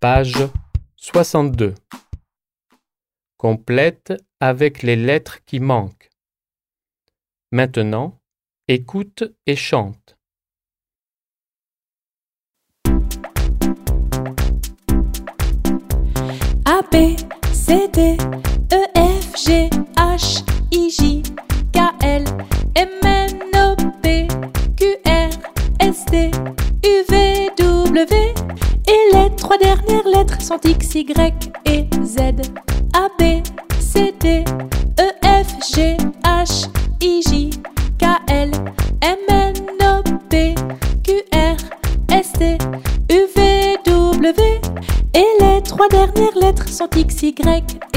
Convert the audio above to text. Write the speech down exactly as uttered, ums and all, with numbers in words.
Page soixante-deux. Complète avec les lettres qui manquent. Maintenant, écoute et chante. A, B, C, D, E, F, G, H, I, J, K, L, M, N, O, P, Q, R, S, T, U, V, W. Et les trois dernières lettres sont X, Y et Z. A, B, C, D, E, F, G, H, I, J, K, L, M, N, O, P, Q, R, S, T, U, V, W. Et les trois dernières lettres sont X, Y